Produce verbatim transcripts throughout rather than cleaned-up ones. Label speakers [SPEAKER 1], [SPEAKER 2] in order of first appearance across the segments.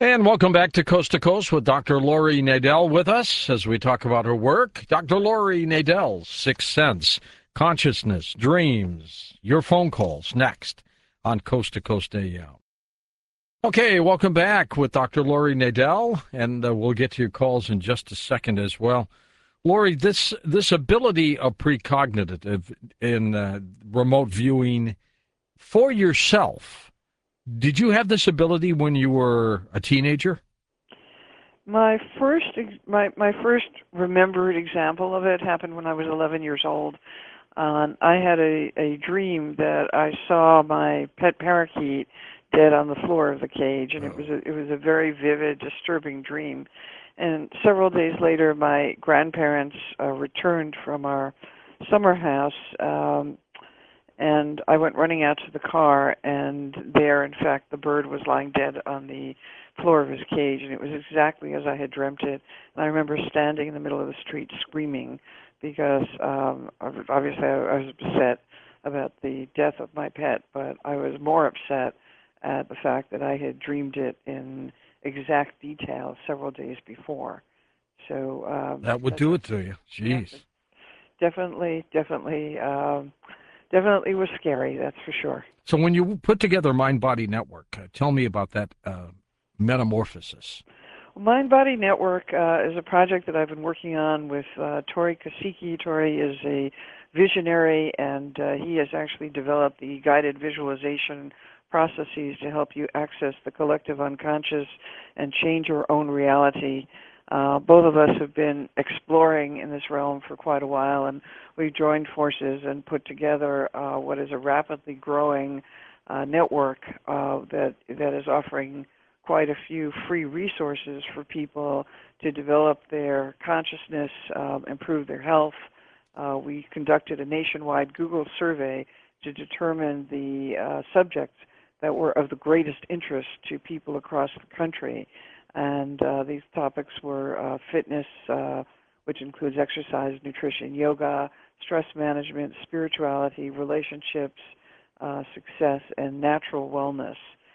[SPEAKER 1] And welcome back to Coast to Coast with Doctor Lori Nadel with us as we talk about her work. Doctor Lori Nadel, Sixth Sense, Consciousness, Dreams, your phone calls next on Coast to Coast A M. Okay, welcome back with Doctor Lori Nadel, and uh, we'll get to your calls in just a second as well. Lori, this this ability of precognitive in uh, remote viewing for yourself, did you have this ability when you were a teenager?
[SPEAKER 2] My first ex- my my first remembered example of it happened when I was eleven years old. Um, I had a, a dream that I saw my pet parakeet dead on the floor of the cage, and it was
[SPEAKER 1] Oh.
[SPEAKER 2] a, it was a very vivid, disturbing dream. And several days later, my grandparents uh, returned from our summer house, um, and I went running out to the car, and there, in fact, the bird was lying dead on the floor of his cage, and it was exactly as I had dreamt it. And I remember standing in the middle of the street screaming because um, obviously I, I was upset about the death of my pet, but I was more upset at the fact that I had dreamed it in exact detail several days before. So um,
[SPEAKER 1] That would
[SPEAKER 2] that's
[SPEAKER 1] do
[SPEAKER 2] a,
[SPEAKER 1] it to you.
[SPEAKER 2] yeah,
[SPEAKER 1] Jeez.
[SPEAKER 2] definitely, definitely. Um, Definitely was scary, that's for sure.
[SPEAKER 1] So when you put together Mind Body Network, uh, tell me about that uh, metamorphosis.
[SPEAKER 2] Mind Body Network uh, is a project that I've been working on with uh, Tori Kasiki. Tori is a visionary, and uh, he has actually developed the guided visualization processes to help you access the collective unconscious and change your own reality. Uh, both of us have been exploring in this realm for quite a while, and we've joined forces and put together uh, what is a rapidly growing uh, network uh, that that is offering quite a few free resources for people to develop their consciousness, um, improve their health. Uh, we conducted a nationwide Google survey to determine the uh, subjects that were of the greatest interest to people across the country. And uh, these topics were uh, fitness, uh, which includes exercise, nutrition, yoga, stress management, spirituality, relationships, uh, success, and natural wellness.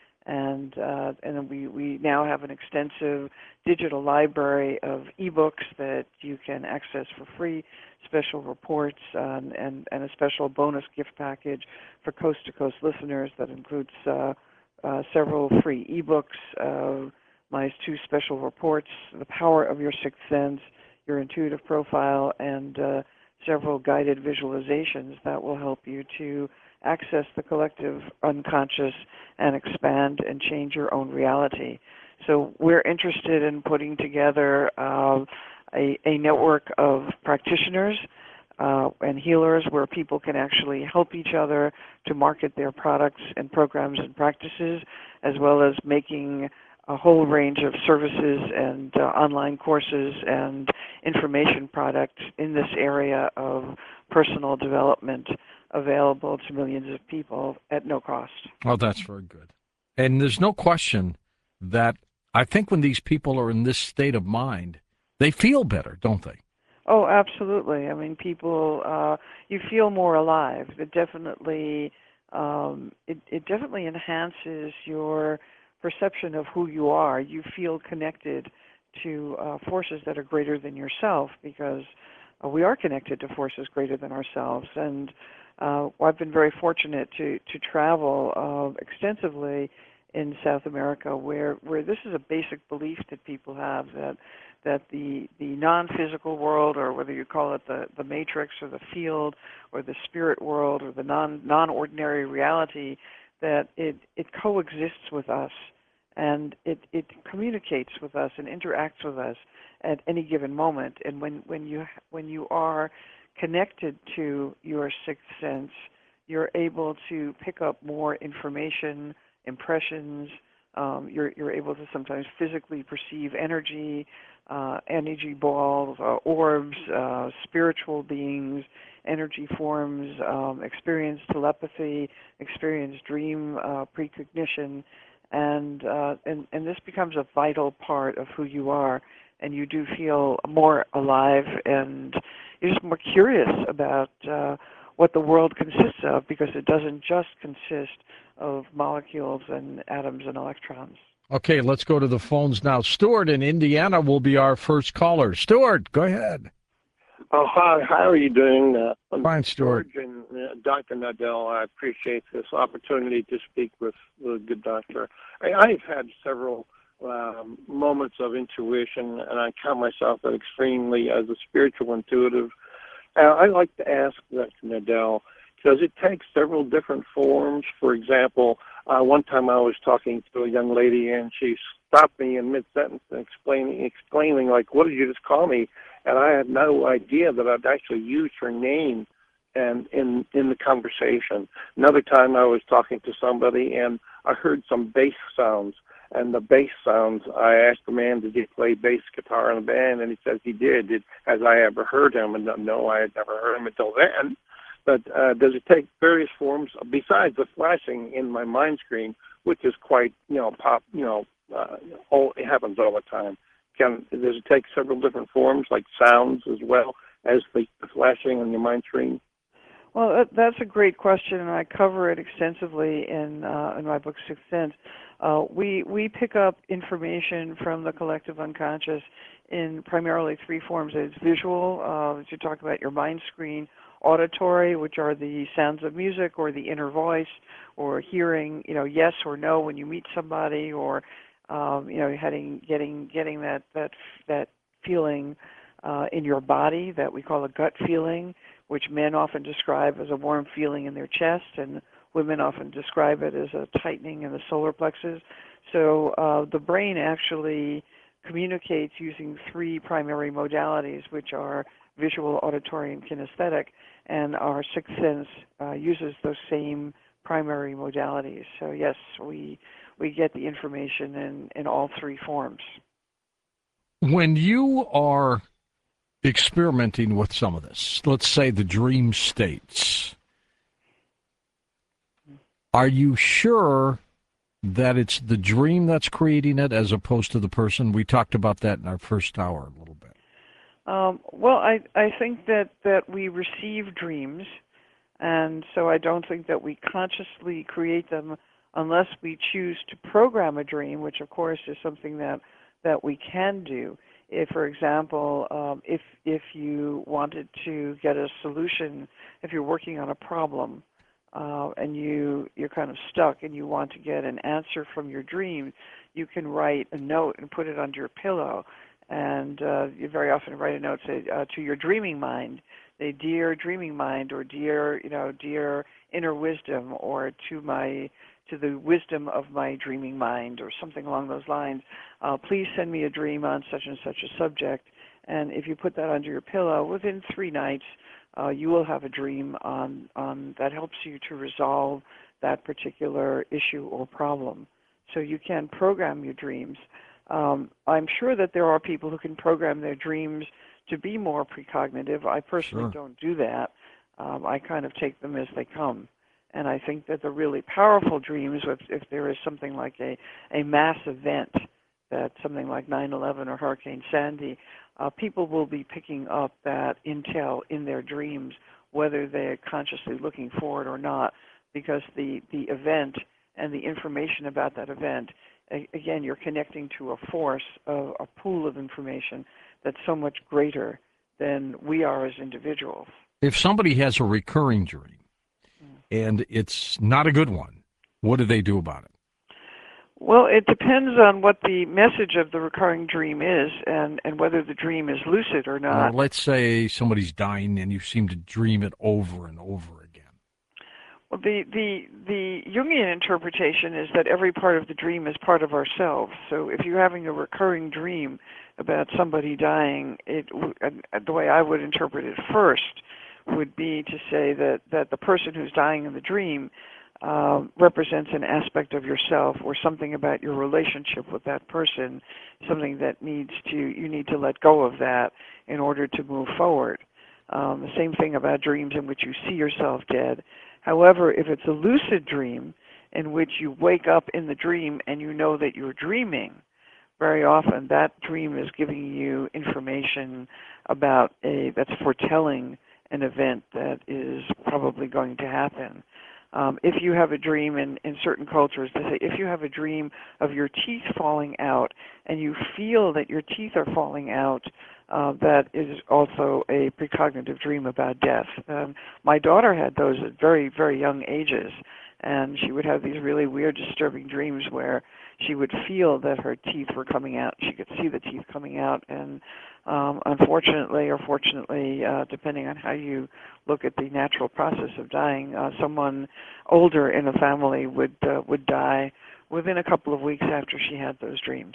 [SPEAKER 2] And uh, and then we, we now have an extensive digital library of ebooks that you can access for free, special reports, um, and, and a special bonus gift package for Coast to Coast listeners that includes uh, uh, several free ebooks, uh, my two special reports, The Power of Your Sixth Sense, Your Intuitive Profile, and uh, several guided visualizations that will help you to access the collective unconscious and expand and change your own reality. So we're interested in putting together uh, a, a network of practitioners uh, and healers where people can actually help each other to market their products and programs and practices, as well as making a whole range of services and uh, online courses and information products in this area of personal development available to millions of people at no cost.
[SPEAKER 1] Oh, that's very good. And there's no question that I think when these people are in this state of mind, they feel better, don't they?
[SPEAKER 2] Oh, absolutely. I mean, people, uh, you feel more alive. It definitely, um, it, it definitely enhances your perception of who you are. You feel connected to uh, forces that are greater than yourself because uh, we are connected to forces greater than ourselves. And uh, I've been very fortunate to to travel uh, extensively in South America, where where this is a basic belief that people have that that the the non-physical world, or whether you call it the the matrix or the field or the spirit world or the non non-ordinary reality, that it it coexists with us and it it communicates with us and interacts with us at any given moment. And when when you when you are connected to your sixth sense, you're able to pick up more information, impressions. Um, you're you're able to sometimes physically perceive energy, uh, energy balls, uh, orbs, uh, spiritual beings, energy forms, um, experience telepathy, experience dream uh, precognition, and, uh, and and this becomes a vital part of who you are, and you do feel more alive, and you're just more curious about uh, what the world consists of, because it doesn't just consist of molecules and atoms and electrons.
[SPEAKER 1] Okay, let's go to the phones now. Stuart in Indiana will be our first caller. Stuart, go ahead.
[SPEAKER 3] Oh, hi. How are you doing? Uh, I'm
[SPEAKER 1] Fine, Stuart.
[SPEAKER 3] George and uh, Doctor Nadell. I appreciate this opportunity to speak with the good doctor. I, I've had several um, moments of intuition, and I count myself as extremely as a spiritual intuitive. Uh, I like to ask Doctor Nadell, does it take several different forms? For example, uh, one time I was talking to a young lady, and she stopped me in mid-sentence and explaining, exclaiming, like, what did you just call me? And I had no idea that I'd actually used her name and in in the conversation. Another time I was talking to somebody, and I heard some bass sounds. And the bass sounds, I asked the man, did he play bass guitar in a band? And he says he did. Did, has I ever heard him? And no, I had never heard him until then. But uh, does it take various forms besides the flashing in my mind screen, which is quite, you know, pop, you know, uh, all, it happens all the time. Can does it take several different forms, like sounds as well as the flashing on your mind screen?
[SPEAKER 2] Well, that, that's a great question, and I cover it extensively in uh, in my book Sixth Sense. Uh, we we pick up information from the collective unconscious in primarily three forms. It's visual, uh, as you talk about your mind screen; auditory, which are the sounds of music or the inner voice, or hearing, you know, yes or no when you meet somebody, or um, you know, getting getting getting that that that feeling uh, in your body that we call a gut feeling, which men often describe as a warm feeling in their chest, and women often describe it as a tightening in the solar plexus. So uh, the brain actually communicates using three primary modalities, which are visual, auditory, and kinesthetic, and our sixth sense uh, uses those same primary modalities. So yes, we we get the information in, in all three forms.
[SPEAKER 1] When you are experimenting with some of this, let's say the dream states, are you sure that it's the dream that's creating it as opposed to the person? We talked about that in our first hour a little bit.
[SPEAKER 2] Um, well, I, I think that, that we receive dreams, and so I don't think that we consciously create them unless we choose to program a dream, which of course is something that, that we can do. If, for example, um, if if you wanted to get a solution, if you're working on a problem uh, and you you're kind of stuck and you want to get an answer from your dream, you can write a note and put it under your pillow. And uh, you very often write a note say uh, to your dreaming mind, say, "Dear dreaming mind," or "Dear, you know, dear inner wisdom," or to my to the wisdom of my dreaming mind, or something along those lines. Uh, please send me a dream on such and such a subject. And if you put that under your pillow, within three nights, uh, you will have a dream on, on that helps you to resolve that particular issue or problem. So you can program your dreams. Um, I'm sure that there are people who can program their dreams to be more precognitive. I personally
[SPEAKER 1] Sure.
[SPEAKER 2] don't do that. Um, I kind of take them as they come. And I think that the really powerful dreams, if, if there is something like a, a mass event, that something like nine eleven or Hurricane Sandy, uh, people will be picking up that intel in their dreams, whether they're consciously looking for it or not, because the, the event and the information about that event, a, again, you're connecting to a force, of, a pool of information that's so much greater than we are as individuals.
[SPEAKER 1] If somebody has a recurring dream, and it's not a good one, what do they do about it?
[SPEAKER 2] Well, it depends on what the message of the recurring dream is, and, and whether the dream is lucid or
[SPEAKER 1] Uh,
[SPEAKER 2] not.
[SPEAKER 1] let's say somebody's dying and you seem to dream it over and over again.
[SPEAKER 2] Well, the, the, the Jungian interpretation is that every part of the dream is part of ourselves. So if you're having a recurring dream about somebody dying, it, the way I would interpret it first would be to say that, that the person who's dying in the dream uh, represents an aspect of yourself, or something about your relationship with that person, something that needs to, you need to let go of that in order to move forward. Um, the same thing about dreams in which you see yourself dead. However, if it's a lucid dream in which you wake up in the dream and you know that you're dreaming, very often that dream is giving you information about a, that's foretelling an event that is probably going to happen. Um, if you have a dream in, in certain cultures, they say if you have a dream of your teeth falling out and you feel that your teeth are falling out, uh, that is also a precognitive dream about death. Um, my daughter had those at very, very young ages, and she would have these really weird, disturbing dreams where she would feel that her teeth were coming out. She could see the teeth coming out, and um, unfortunately or fortunately, uh, depending on how you look at the natural process of dying, uh, someone older in a family would uh, would die within a couple of weeks after she had those dreams.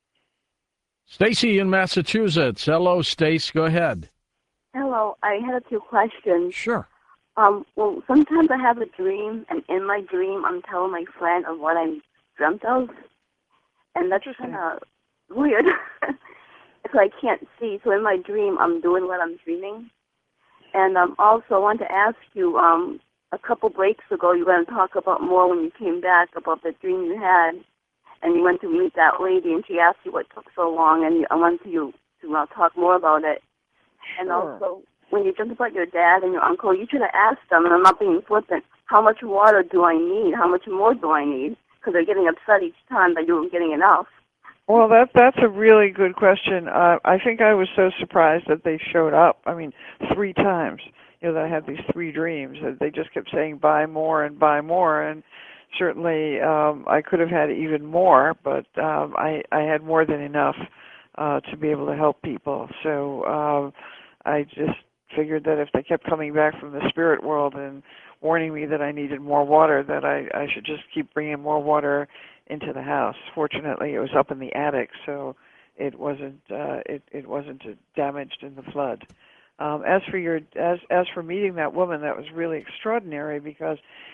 [SPEAKER 1] Stacy in Massachusetts. Hello, Stace. Go ahead.
[SPEAKER 4] Hello. I had a few questions.
[SPEAKER 1] Sure.
[SPEAKER 4] Um, well, sometimes I have a dream, and in my dream, I'm telling my friend of what I dreamt of, and that's kind of weird. So I can't see. So in my dream, I'm doing what I'm dreaming. And um, also, I wanted to ask you, um, a couple breaks ago, you were going to talk about more when you came back about the dream you had, and you went to meet that lady, and she asked you what took so long, and I wanted you to uh, talk more about it. And
[SPEAKER 2] Sure.
[SPEAKER 4] also, when you dreamt about your dad and your uncle, you should have asked them, and I'm not being flippant, how much water do I need? How much more do I need? Because they're getting upset each time that you weren't getting enough.
[SPEAKER 2] Well, that that's a really good question. Uh, I think I was so surprised that they showed up. I mean, three times. You know, that I had these three dreams. That they just kept saying buy more and buy more, and certainly um, I could have had even more, but um, I I had more than enough uh, to be able to help people. So um, I just figured that if they kept coming back from the spirit world and warning me that I needed more water, that I I should just keep bringing more water into the house. Fortunately, it was up in the attic, so it wasn't uh, it it wasn't damaged in the flood. Um, as for your as as for meeting that woman, that was really extraordinary because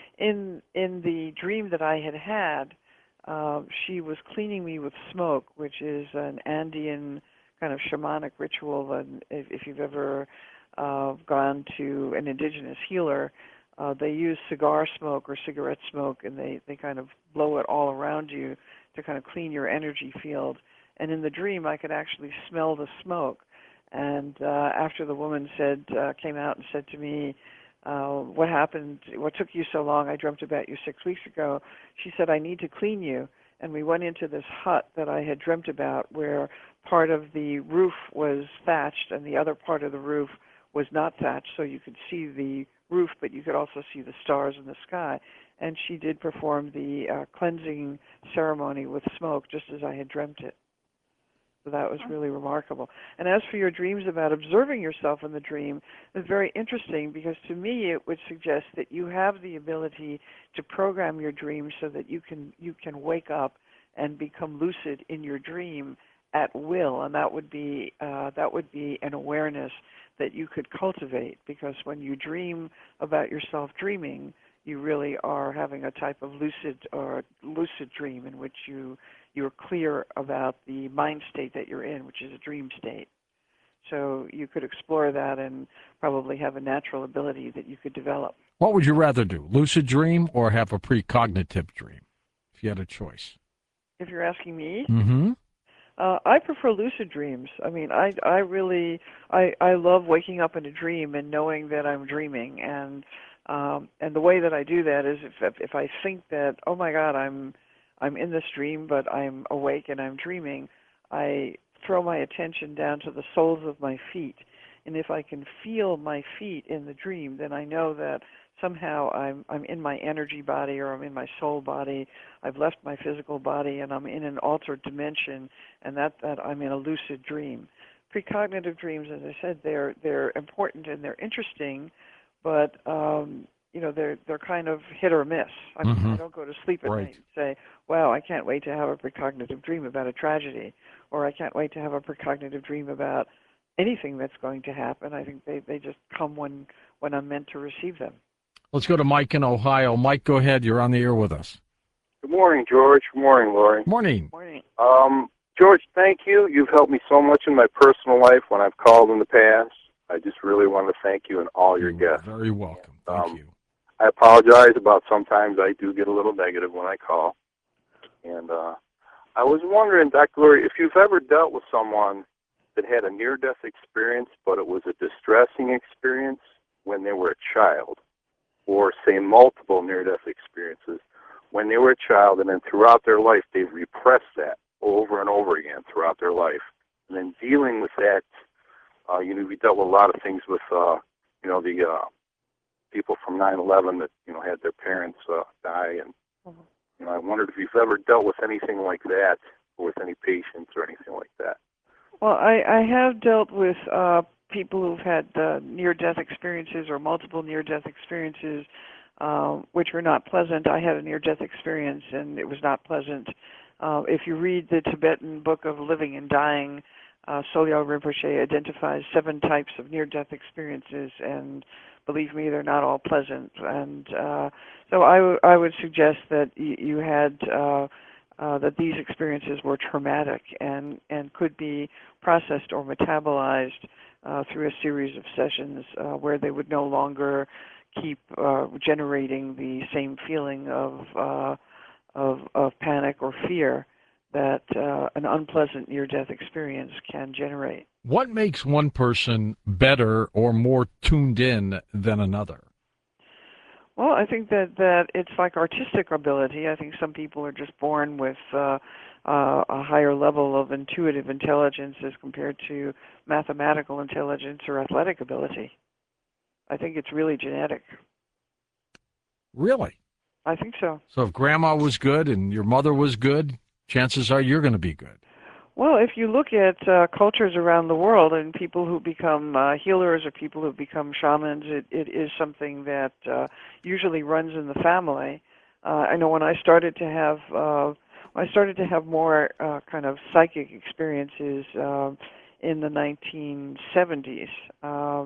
[SPEAKER 2] in in the dream that I had had, uh, she was cleaning me with smoke, which is an Andean kind of shamanic ritual. And if, if you've ever uh, gone to an indigenous healer, Uh, they use cigar smoke or cigarette smoke, and they, they kind of blow it all around you to kind of clean your energy field. And in the dream, I could actually smell the smoke. And uh, after the woman said, uh, came out and said to me, uh, what happened, what took you so long? I dreamt about you six weeks ago. She said, I need to clean you. And we went into this hut that I had dreamt about where part of the roof was thatched and the other part of the roof was not thatched, so you could see the roof, but you could also see the stars in the sky. And she did perform the uh, cleansing ceremony with smoke, just as I had dreamt it. So that was really remarkable. And as for your dreams about observing yourself in the dream, it's very interesting because to me it would suggest that you have the ability to program your dreams so that you can you can wake up and become lucid in your dream at will, and that would be uh, that would be an awareness that you could cultivate, because when you dream about yourself dreaming, you really are having a type of lucid or lucid dream in which you you're clear about the mind state that you're in, which is a dream state. So you could explore that and probably have a natural ability that you could develop.
[SPEAKER 1] What would you rather do, lucid dream or have a precognitive dream, if you had a choice?
[SPEAKER 2] If you're asking me?
[SPEAKER 1] Mm-hmm.
[SPEAKER 2] Uh, I prefer lucid dreams. I mean, I I really I I love waking up in a dream and knowing that I'm dreaming, and um, and the way that I do that is if if I think that, oh my God, I'm I'm in this dream, but I'm awake and I'm dreaming, I throw my attention down to the soles of my feet, and if I can feel my feet in the dream, then I know that somehow I'm I'm in my energy body, or I'm in my soul body. I've left my physical body and I'm in an altered dimension, and that, that I'm in a lucid dream. Precognitive dreams, as I said, they're they're important and they're interesting, but um, you know they're they're kind of hit or miss. I mean,
[SPEAKER 1] Mm-hmm.
[SPEAKER 2] I don't go to sleep at
[SPEAKER 1] Right.
[SPEAKER 2] night and say, "Wow, I can't wait to have a precognitive dream about a tragedy," or "I can't wait to have a precognitive dream about anything that's going to happen." I think they, they just come when when I'm meant to receive them.
[SPEAKER 1] Let's go to Mike in Ohio. Mike, go ahead. You're on the air with us.
[SPEAKER 5] Good morning, George. Good morning, Lori.
[SPEAKER 1] Morning.
[SPEAKER 2] Morning.
[SPEAKER 5] Um, George, thank you. You've helped me so much in my personal life when I've called in the past. I just really want to thank you and all your
[SPEAKER 1] You're
[SPEAKER 5] guests.
[SPEAKER 1] very welcome. Thank
[SPEAKER 5] Um,
[SPEAKER 1] you.
[SPEAKER 5] I apologize about sometimes I do get a little negative when I call. And uh, I was wondering, Doctor Lori, if you've ever dealt with someone that had a near-death experience, but it was a distressing experience when they were a child. or say multiple near-death experiences when they were a child, and then throughout their life they've repressed that over and over again throughout their life. And then dealing with that, uh, you know, we dealt with a lot of things with, uh, you know, the uh, people from nine eleven that, you know, had their parents uh, die. And,
[SPEAKER 2] Mm-hmm.
[SPEAKER 5] you know, I wondered if you've ever dealt with anything like that, or with any patients or anything like that.
[SPEAKER 2] Well, I, I have dealt with uh, people who've had uh, near-death experiences or multiple near-death experiences, uh, which were not pleasant. I had a near-death experience, and it was not pleasant. Uh, if you read the Tibetan Book of Living and Dying, uh, Sogyal Rinpoche identifies seven types of near-death experiences, and believe me, they're not all pleasant. And uh, so I, w- I would suggest that y- you had uh, uh, that these experiences were traumatic and, and could be processed or metabolized uh, through a series of sessions uh, where they would no longer keep uh, generating the same feeling of, uh, of, of panic or fear that uh, an unpleasant near-death experience can generate.
[SPEAKER 1] What makes one person better or more tuned in than another?
[SPEAKER 2] Well, I think that, that it's like artistic ability. I think some people are just born with uh, uh, a higher level of intuitive intelligence as compared to mathematical intelligence or athletic ability. I think it's really genetic.
[SPEAKER 1] Really?
[SPEAKER 2] I think so.
[SPEAKER 1] So if grandma was good and your mother was good, chances are you're going to be good.
[SPEAKER 2] Well, if you look at uh, cultures around the world and people who become uh, healers or people who become shamans, it, it is something that uh, usually runs in the family. Uh, I know when I started to have uh, when I started to have more uh, kind of psychic experiences uh, in the nineteen seventies. Uh,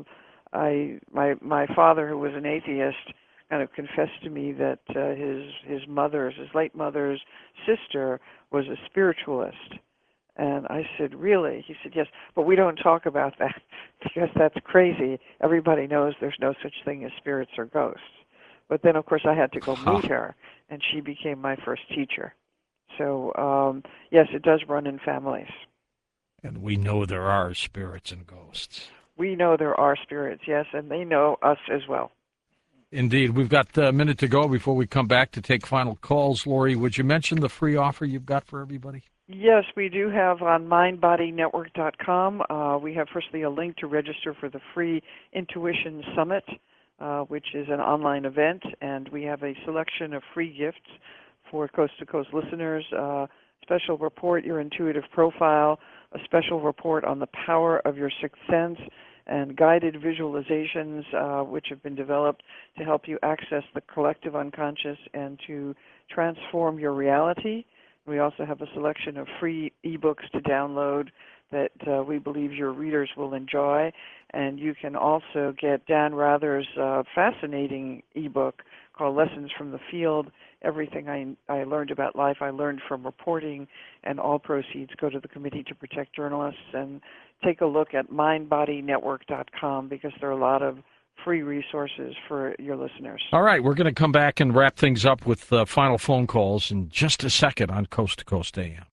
[SPEAKER 2] I my my father, who was an atheist, kind of confessed to me that uh, his his mother's his late mother's sister was a spiritualist. And I said, really? He said, yes, but we don't talk about that because that's crazy. Everybody knows there's no such thing as spirits or ghosts. But then, of course, I had to go
[SPEAKER 1] Huh.
[SPEAKER 2] meet her, and she became my first teacher. So, um, yes, it does run in families.
[SPEAKER 1] And we know there are spirits and ghosts.
[SPEAKER 2] We know there are spirits, yes, and they know us as well.
[SPEAKER 1] Indeed. We've got a minute to go before we come back to take final calls. Lori, would you mention the free offer you've got for everybody?
[SPEAKER 2] Yes, we do have on mind body network dot com. Uh, we have firstly a link to register for the free Intuition Summit, uh, which is an online event, and we have a selection of free gifts for Coast to Coast listeners. Uh, special report, your intuitive profile, a special report on the power of your sixth sense, and guided visualizations, uh, which have been developed to help you access the collective unconscious and to transform your reality. We also have a selection of free ebooks to download that uh, we believe your readers will enjoy. And you can also get Dan Rather's uh, fascinating ebook called Lessons from the Field. Everything I, I learned about life, I learned from reporting, and all proceeds go to the Committee to Protect Journalists. And take a look at mind body network dot com because there are a lot of free resources for your listeners.
[SPEAKER 1] All right, we're going to come back and wrap things up with uh, final phone calls in just a second on Coast to Coast A M.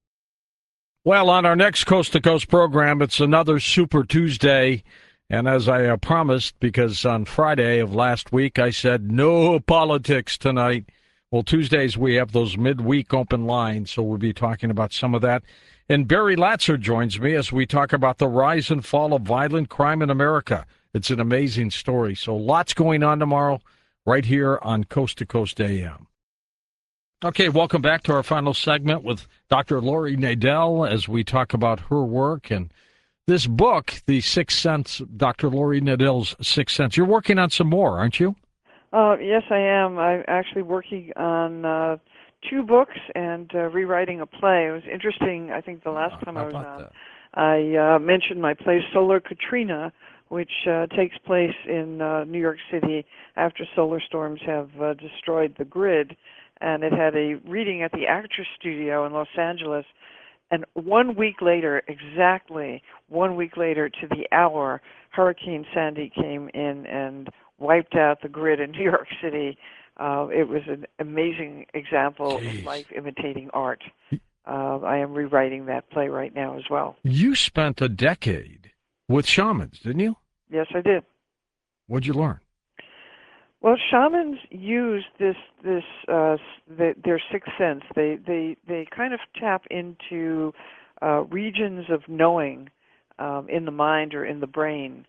[SPEAKER 1] Well, on our next Coast to Coast program, it's another Super Tuesday. And as I uh, promised, because on Friday of last week I said no politics tonight. Well, Tuesdays we have those midweek open lines, so we'll be talking about some of that. And Barry Latzer joins me as we talk about the rise and fall of violent crime in America. It's an amazing story. So lots going on tomorrow right here on Coast to Coast A M. Okay, welcome back to our final segment with Doctor Lori Nadel as we talk about her work and this book, The Sixth Sense, Doctor Lori Nadel's Sixth Sense. You're working on some more, aren't you?
[SPEAKER 2] Uh, yes, I am. I'm actually working on uh, two books and uh, rewriting a play. It was interesting. I think the last
[SPEAKER 1] Oh,
[SPEAKER 2] time
[SPEAKER 1] how
[SPEAKER 2] I was
[SPEAKER 1] about
[SPEAKER 2] on,
[SPEAKER 1] that?
[SPEAKER 2] I uh, mentioned my play Solar Katrina, which uh, takes place in uh, New York City after solar storms have uh, destroyed the grid. And it had a reading at the Actors Studio in Los Angeles. And one week later, exactly one week later to the hour, Hurricane Sandy came in and wiped out the grid in New York City. Uh, it was an amazing example
[SPEAKER 1] Jeez.
[SPEAKER 2] of life imitating art. Uh, I am rewriting that play right now as well.
[SPEAKER 1] You spent a decade with shamans, didn't you?
[SPEAKER 2] Yes, I did.
[SPEAKER 1] What'd you learn?
[SPEAKER 2] Well, shamans use this this uh, the, their sixth sense. They they they kind of tap into uh, regions of knowing um, in the mind or in the brain,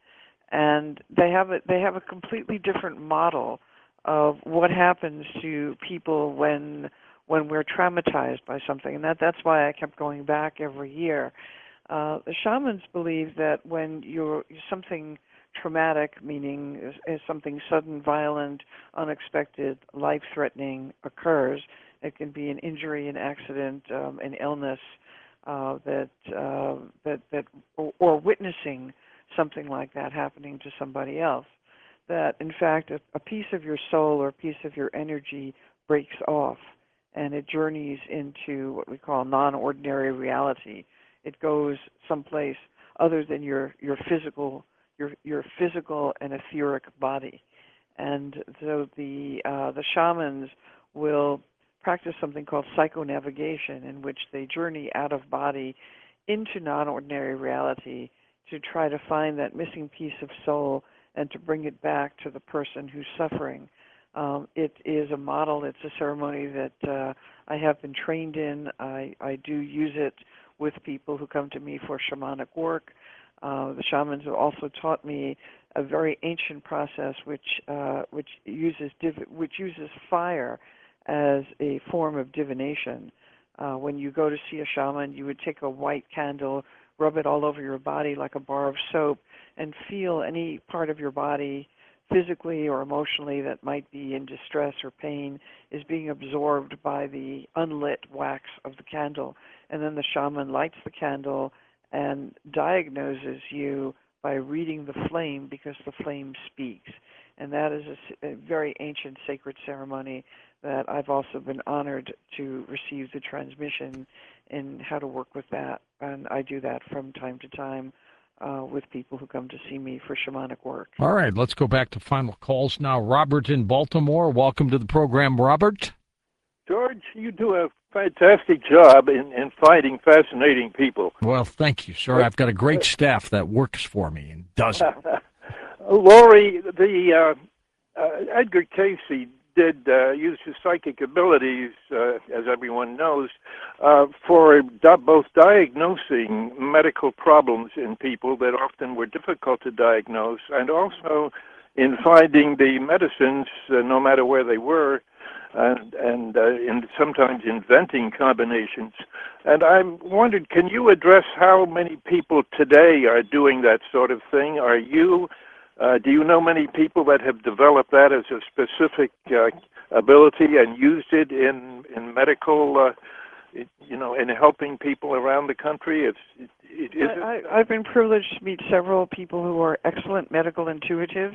[SPEAKER 2] and they have a they have a completely different model of what happens to people when when we're traumatized by something, and that that's why I kept going back every year. Uh, the shamans believe that when you're something traumatic, meaning is, is something sudden, violent, unexpected, life-threatening occurs. It can be an injury, an accident, um, an illness, uh, that uh, that that, or, or witnessing something like that happening to somebody else. That in fact, a, a piece of your soul or a piece of your energy breaks off, and it journeys into what we call non-ordinary reality. It goes someplace other than your your physical your your physical and etheric body. And so the uh, the shamans will practice something called psychonavigation, in which they journey out of body into non-ordinary reality to try to find that missing piece of soul and to bring it back to the person who's suffering. Um, it is a model, it's a ceremony that uh, I have been trained in. I, I do use it with people who come to me for shamanic work. Uh, the shamans have also taught me a very ancient process which uh, which uses div- which uses fire as a form of divination. Uh, when you go to see a shaman, you would take a white candle, rub it all over your body like a bar of soap, and feel any part of your body, physically or emotionally, that might be in distress or pain is being absorbed by the unlit wax of the candle. And then the shaman lights the candle and diagnoses you by reading the flame, because the flame speaks. And that is a, a very ancient sacred ceremony that I've also been honored to receive the transmission in how to work with that. And I do that from time to time uh, with people who come to see me for shamanic work.
[SPEAKER 1] All right, let's go back to final calls now. Robert in Baltimore, welcome to the program, Robert.
[SPEAKER 6] George, you do a fantastic job in, in finding fascinating people.
[SPEAKER 1] Well, thank you, sir. I've got a great staff that works for me and does it.
[SPEAKER 6] Lori, the uh, uh, Edgar Casey did uh, use his psychic abilities, uh, as everyone knows, uh, for di- both diagnosing medical problems in people that often were difficult to diagnose, and also in finding the medicines, uh, no matter where they were, and, and uh, in sometimes inventing combinations. And I wondered, can you address how many people today are doing that sort of thing? Are you, uh, do you know many people that have developed that as a specific uh, ability and used it in in medical, uh, it, you know, in helping people around the country? It's it, it, is
[SPEAKER 2] I,
[SPEAKER 6] it?
[SPEAKER 2] I, I've been privileged to meet several people who are excellent medical intuitives.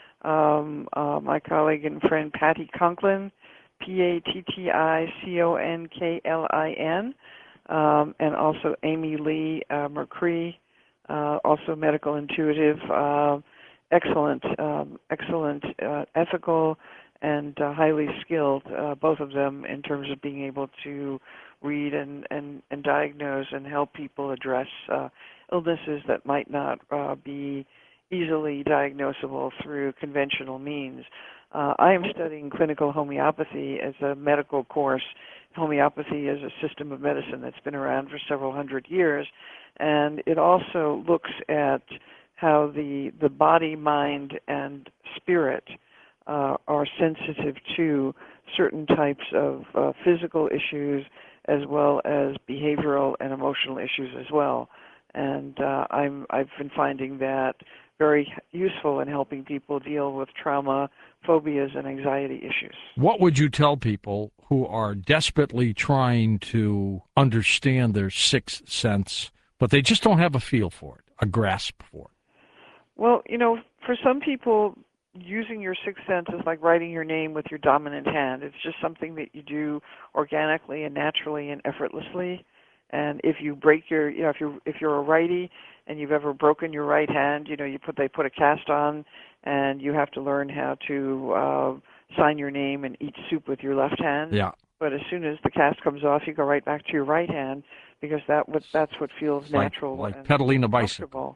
[SPEAKER 2] Um, uh, my colleague and friend Patty Conklin, P A T T I C O N K L I N, um, and also Amy Lee uh, McCree, uh, also medical intuitive, uh, excellent, um, excellent, uh, ethical, and uh, highly skilled, uh, both of them, in terms of being able to read and, and, and diagnose and help people address uh, illnesses that might not uh, be easily diagnosable through conventional means. Uh, I am studying clinical homeopathy as a medical course. Homeopathy is a system of medicine that's been around for several hundred years, and it also looks at how the the body, mind, and spirit uh, are sensitive to certain types of uh, physical issues, as well as behavioral and emotional issues as well. And uh, I'm I've been finding that very useful in helping people deal with trauma, phobias, and anxiety issues.
[SPEAKER 1] What would you tell people who are desperately trying to understand their sixth sense, but they just don't have a feel for it, a grasp for it?
[SPEAKER 2] Well, you know, for some people, using your sixth sense is like writing your name with your dominant hand. It's just something that you do organically and naturally and effortlessly. And if you break your, you know, if you're if you're a righty and you've ever broken your right hand, you know, you put they put a cast on, and you have to learn how to uh, sign your name and eat soup with your left hand.
[SPEAKER 1] Yeah.
[SPEAKER 2] But as soon as the cast comes off, you go right back to your right hand, because that what that's what feels
[SPEAKER 1] It's like,
[SPEAKER 2] natural
[SPEAKER 1] like
[SPEAKER 2] and
[SPEAKER 1] pedaling a bicycle.
[SPEAKER 2] comfortable.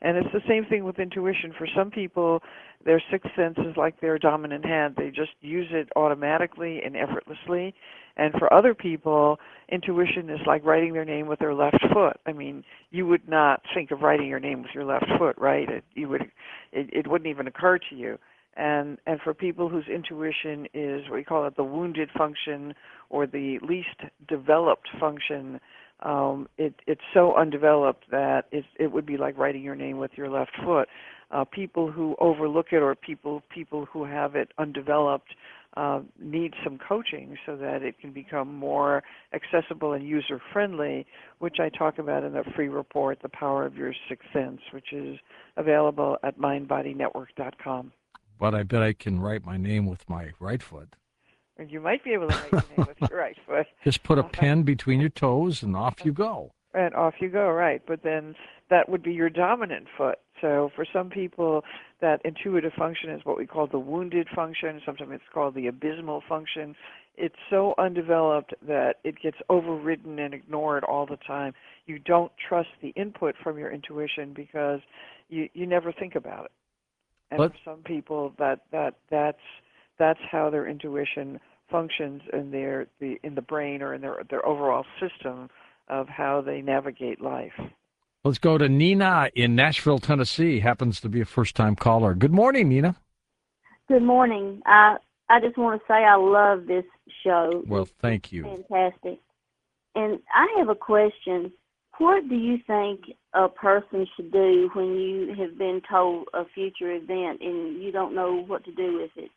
[SPEAKER 2] And it's the same thing with intuition. For some people, their sixth sense is like their dominant hand. They just use it automatically and effortlessly. And for other people, intuition is like writing their name with their left foot. I mean, you would not think of writing your name with your left foot, right? It, you would, it, it wouldn't even occur to you. And and for people whose intuition is, we call it the wounded function or the least developed function, um, it, it's so undeveloped that it, it would be like writing your name with your left foot. Uh, people who overlook it or people people who have it undeveloped uh, need some coaching so that it can become more accessible and user-friendly, which I talk about in the free report, The Power of Your Sixth Sense, which is available at mind body network dot com.
[SPEAKER 1] But I bet I can write my name with my right foot.
[SPEAKER 2] And you might be able to write your name with your right foot.
[SPEAKER 1] Just put a pen between your toes and off you go.
[SPEAKER 2] And off you go, right. But then that would be your dominant foot. So for some people, that intuitive function is what we call the wounded function. Sometimes it's called the abysmal function. It's so undeveloped that it gets overridden and ignored all the time. You don't trust the input from your intuition because you, you never think about it. And
[SPEAKER 1] but,
[SPEAKER 2] for some people, that, that that's that's how their intuition functions in their the in the brain or in their their overall system of how they navigate life.
[SPEAKER 1] Let's go to Nina in Nashville, Tennessee. Happens to be a first-time caller. Good morning, Nina.
[SPEAKER 7] Good morning. I I just want to say I love this show.
[SPEAKER 1] Well, thank you.
[SPEAKER 7] It's fantastic. And I have a question. What do you think a person should do when you have been told a future event and you don't know what to do with it?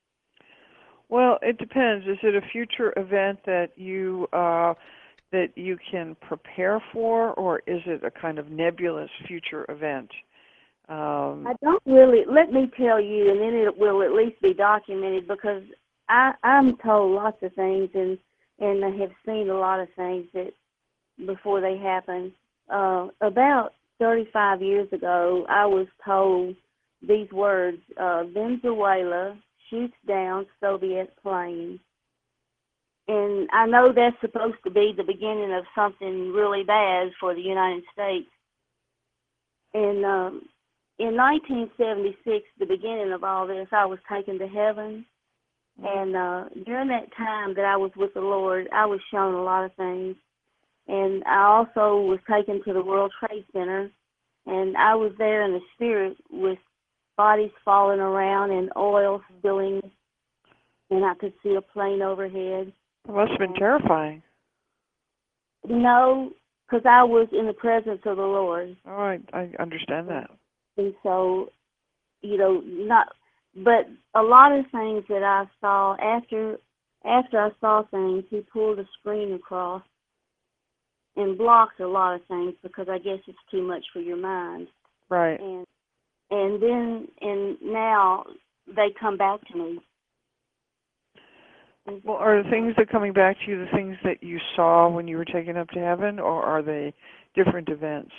[SPEAKER 2] Well, it depends. Is it a future event that you uh, that you can prepare for, or is it a kind of nebulous future event? Um,
[SPEAKER 7] I don't really. Let me tell you, and then it will at least be documented because I, I'm told lots of things and and I have seen a lot of things that before they happen. Uh, about thirty-five years ago, I was told these words, uh, Venezuela shoots down Soviet planes. And I know that's supposed to be the beginning of something really bad for the United States. And um, in nineteen seventy-six, the beginning of all this, I was taken to heaven. And uh, during that time that I was with the Lord, I was shown a lot of things. And I also was taken to the World Trade Center, and I was there in the spirit with bodies falling around and oil spilling, and I could see a plane overhead.
[SPEAKER 2] It must have been terrifying.
[SPEAKER 7] No, because I was in the presence of the Lord.
[SPEAKER 2] Oh, I, I understand that.
[SPEAKER 7] And so, you know, not, but a lot of things that I saw, after after I saw things, he pulled a screen across and blocks a lot of things because I guess it's too much for your mind.
[SPEAKER 2] Right.
[SPEAKER 7] And and then and now they come back to me.
[SPEAKER 2] Well, are the things that are coming back to you the things that you saw when you were taken up to heaven, or are they different events?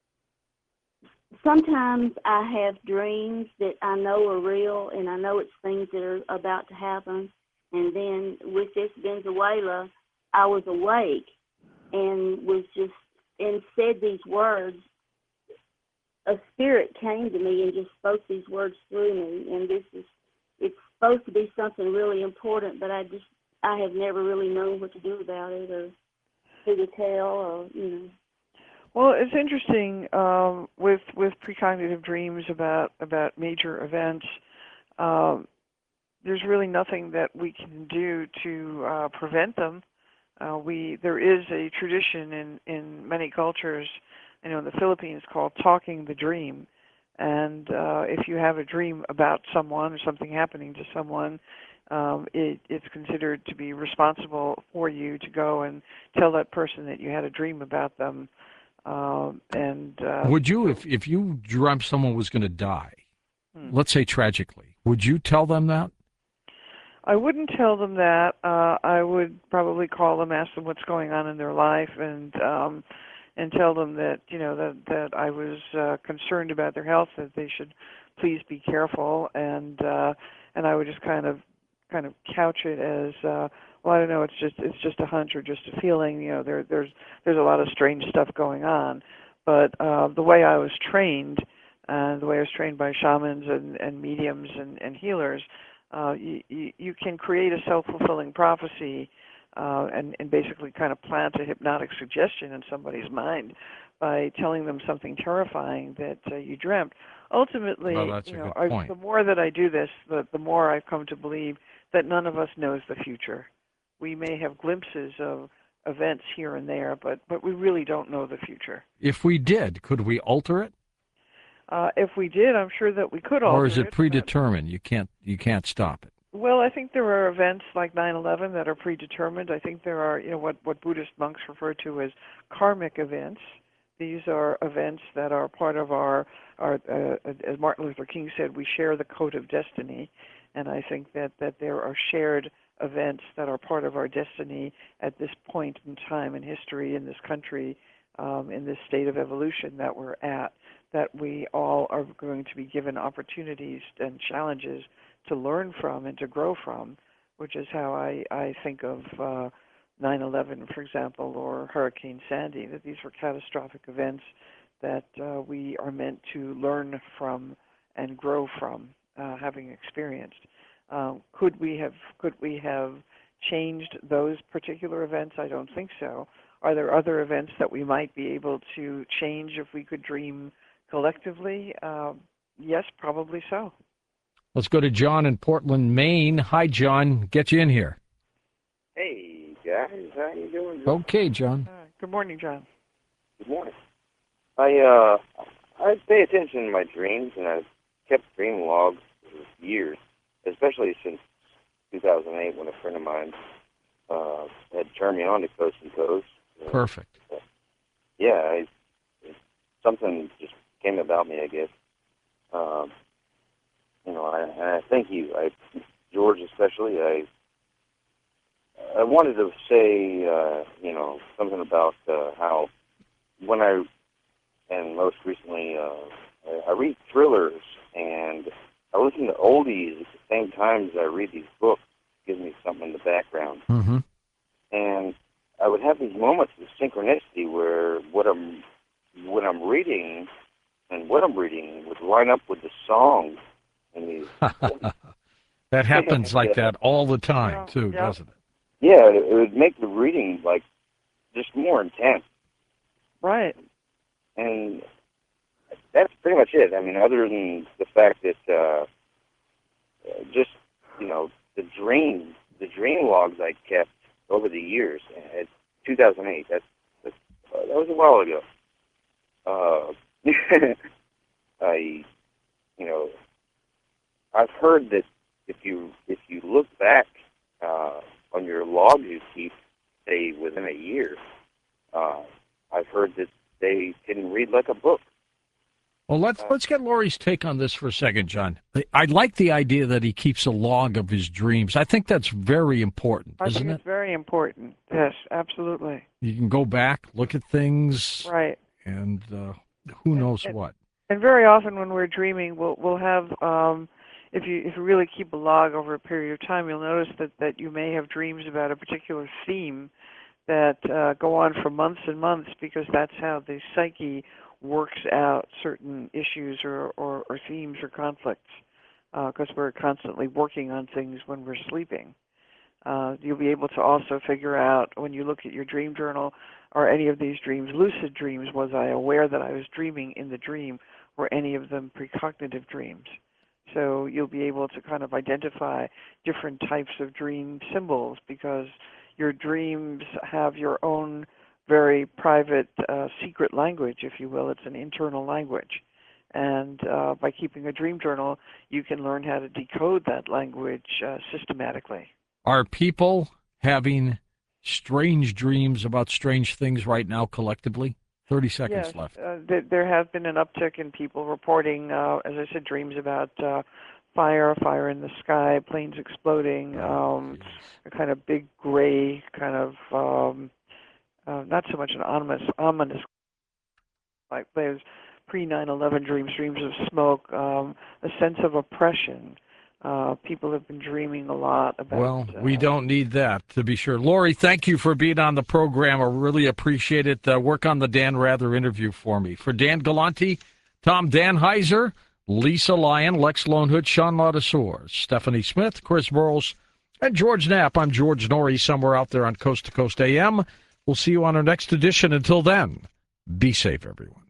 [SPEAKER 7] Sometimes I have dreams that I know are real, and I know it's things that are about to happen. And then with this Venezuela, I was awake and was just, and said these words. A spirit came to me and just spoke these words through me, and this is, it's supposed to be something really important, but I just, I have never really known what to do about it or who to tell or, you know.
[SPEAKER 2] Well, it's interesting um, with with precognitive dreams about about major events. Um, there's really nothing that we can do to uh, prevent them. Uh, we there is a tradition in, in many cultures, you know, in the Philippines called talking the dream. And uh, if you have a dream about someone or something happening to someone, um, it, it's considered to be responsible for you to go and tell that person that you had a dream about them. Um, and uh,
[SPEAKER 1] would you, if, if you dreamt someone was going to die, hmm. let's say tragically, would you tell them that?
[SPEAKER 2] I wouldn't tell them that. Uh, I would probably call them, ask them what's going on in their life, and um, and tell them that, you know, that that I was uh, concerned about their health, that they should please be careful, and uh, and I would just kind of kind of couch it as, uh, well, I don't know, it's just it's just a hunch or just a feeling. You know, there there's there's a lot of strange stuff going on, but uh, the way I was trained, uh, the way I was trained by shamans and, and mediums and, and healers, uh, you, you, you can create a self-fulfilling prophecy uh, and, and basically kind of plant a hypnotic suggestion in somebody's mind by telling them something terrifying that uh, you dreamt. Ultimately,
[SPEAKER 1] Well, that's
[SPEAKER 2] you
[SPEAKER 1] a
[SPEAKER 2] know,
[SPEAKER 1] good
[SPEAKER 2] I,
[SPEAKER 1] point.
[SPEAKER 2] the more that I do this, the, the more I've come to believe that none of us knows the future. We may have glimpses of events here and there, but, but we really don't know the future.
[SPEAKER 1] If we did, could we alter it?
[SPEAKER 2] Uh, if we did, I'm sure that we could alter
[SPEAKER 1] Or is it
[SPEAKER 2] it.
[SPEAKER 1] predetermined? You can't you can't stop it.
[SPEAKER 2] Well, I think there are events like nine eleven that are predetermined. I think there are, you know, what, what Buddhist monks refer to as karmic events. These are events that are part of our, our uh, as Martin Luther King said, we share the code of destiny. And I think that, that there are shared events that are part of our destiny at this point in time in history, in this country, um, in this state of evolution that we're at, that we all are going to be given opportunities and challenges to learn from and to grow from, which is how I, I think of uh, nine eleven, for example, or Hurricane Sandy, that these were catastrophic events that uh, we are meant to learn from and grow from, uh, having experienced. Uh, could we have could we have changed those particular events? I don't think so. Are there other events that we might be able to change if we could dream collectively? Uh, yes, probably so.
[SPEAKER 1] Let's go to John in Portland, Maine. Hi, John. Get you in here.
[SPEAKER 8] Hey, guys. How you doing?
[SPEAKER 1] Okay, John.
[SPEAKER 2] Uh, good morning, John.
[SPEAKER 8] Good morning. I, uh, I pay attention to my dreams, and I've kept dream logs for years, especially since two thousand eight when a friend of mine uh, had turned me on to Coast and Coast. Uh,
[SPEAKER 1] Perfect.
[SPEAKER 8] Uh, yeah, I, something just came about me, I guess. Um, you know, I, and I thank you, I, George especially. I I wanted to say, uh, you know, something about uh, how when I, and most recently, uh, I, I read thrillers and I listen to oldies at the same time as I read these books. It gives me something in the background.
[SPEAKER 1] Mm-hmm.
[SPEAKER 8] And I would have these moments of synchronicity where what I'm, what I'm reading and what I'm reading would line up with the song. And these,
[SPEAKER 1] that happens like
[SPEAKER 8] yeah.
[SPEAKER 1] that all the time,
[SPEAKER 2] Yeah,
[SPEAKER 1] too,
[SPEAKER 2] yeah.
[SPEAKER 1] doesn't it?
[SPEAKER 8] Yeah, it would make the reading, like, just more intense.
[SPEAKER 2] Right.
[SPEAKER 8] And that's pretty much it. I mean, other than the fact that uh, just, you know, the dream, the dream logs I kept over the years, at two thousand eight, that's, that's, uh, that was a while ago. Uh, I, you know, I've heard that if you if you look back uh, on your logs you keep, say, within a year, uh, I've heard that they can read like a book.
[SPEAKER 1] Well, let's let's get Lori's take on this for a second, John. I like the idea that he keeps a log of his dreams. I think that's very important,
[SPEAKER 2] I
[SPEAKER 1] isn't
[SPEAKER 2] think
[SPEAKER 1] it?
[SPEAKER 2] it's very important. Yes, absolutely.
[SPEAKER 1] You can go back, look at things,
[SPEAKER 2] Right.
[SPEAKER 1] and uh, who knows
[SPEAKER 2] and,
[SPEAKER 1] what.
[SPEAKER 2] And very often when we're dreaming, we'll we'll have um, if you if you really keep a log over a period of time, you'll notice that, that you may have dreams about a particular theme that uh, go on for months and months, because that's how the psyche works out certain issues or, or, or themes or conflicts, because uh, we're constantly working on things when we're sleeping. Uh, you'll be able to also figure out when you look at your dream journal, are any of these dreams lucid dreams? Was I aware that I was dreaming in the dream? Were any of them precognitive dreams? So you'll be able to kind of identify different types of dream symbols, because your dreams have your own very private, uh, secret language, if you will. It's an internal language. And uh, by keeping a dream journal, you can learn how to decode that language uh, systematically.
[SPEAKER 1] Are people having strange dreams about strange things right now collectively? thirty seconds
[SPEAKER 2] yes,
[SPEAKER 1] left.
[SPEAKER 2] Uh, th- there has been an uptick in people reporting, uh, as I said, dreams about uh, fire, fire in the sky, planes exploding, um, a kind of big gray kind of, um, uh, not so much an ominous, ominous like there's pre nine eleven dreams, dreams of smoke, um, a sense of oppression, uh, people have been dreaming a lot about.
[SPEAKER 1] Well, we
[SPEAKER 2] uh,
[SPEAKER 1] don't need that, to be sure. Lori, thank you for being on the program. I really appreciate it. Uh, work on the Dan Rather interview for me. For Dan Galanti, Tom Danheiser, Lisa Lyon, Lex Lonehood, Sean Ladouceur, Stephanie Smith, Chris Burles, and George Knapp. I'm George Norrie, somewhere out there on Coast to Coast A M. We'll see you on our next edition. Until then, be safe, everyone.